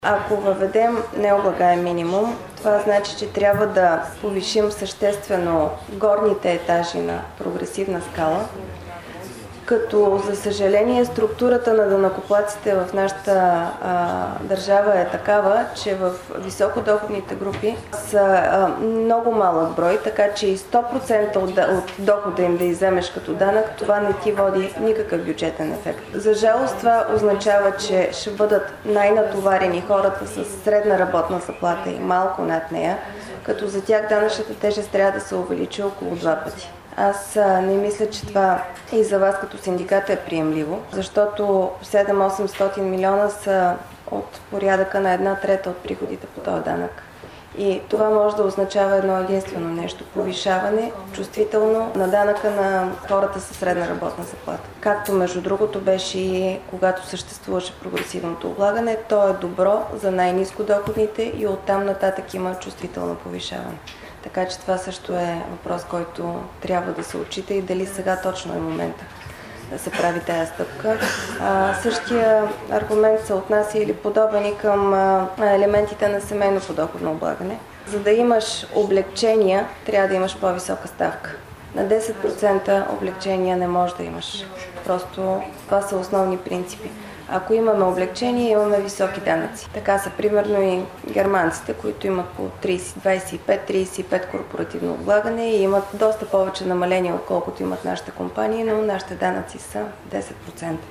Ако въведем необлагаем минимум, това значи, че трябва да повишим съществено горните етажи на прогресивна скала, като за съжаление структурата на данъкоплатците в нашата държава е такава, че в високодоходните групи са много малък брой, така че и 100% от дохода им да изземеш като данък, това не ти води никакъв бюджетен ефект. За жалост това означава, че ще бъдат най-натоварени хората с средна работна заплата и малко над нея, като за тях данъчната тежест трябва да се увеличи около 2 пъти. Аз не мисля, че това и за вас като синдикат е приемливо, защото 700-800 милиона са от порядъка на 1/3 от приходите по този данък. И това може да означава едно единствено нещо – повишаване чувствително на данъка на хората със средна работна заплата. Както между другото беше и когато съществуваше прогресивното облагане, то е добро за най-ниско доходните и оттам нататък има чувствително повишаване. Така че това също е въпрос, който трябва да се отчита и дали сега точно е момента да се прави тая стъпка. Същия аргумент се отнася или подобен и към елементите на семейно подоходно облагане. За да имаш облекчения, трябва да имаш по-висока ставка. На 10% облекчения не можеш да имаш. Просто това са основни принципи. Ако имаме облекчение, имаме високи данъци. Така са примерно и германците, които имат по 25-35 корпоративно облагане и имат доста повече намаление, отколкото имат нашите компании, но нашите данъци са 10%.